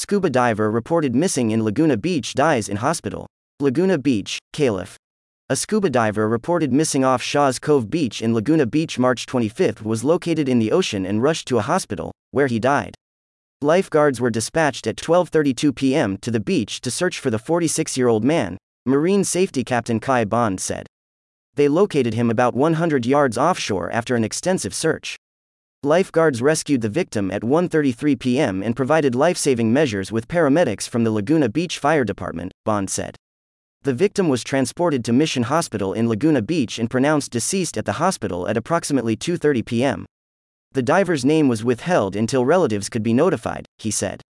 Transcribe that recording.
Scuba diver reported missing in Laguna Beach dies in hospital. Laguna Beach, Calif. A scuba diver reported missing off Shaw's Cove Beach in Laguna Beach March 25 was located in the ocean and rushed to a hospital, where he died. Lifeguards were dispatched at 12:32 p.m. to the beach to search for the 46-year-old man, Marine Safety Captain Kai Bond said. They located him about 100 yards offshore after an extensive search. Lifeguards rescued the victim at 1:33 p.m. and provided life-saving measures with paramedics from the Laguna Beach Fire Department, Bond said. The victim was transported to Mission Hospital in Laguna Beach and pronounced deceased at the hospital at approximately 2:30 p.m. The diver's name was withheld until relatives could be notified, he said.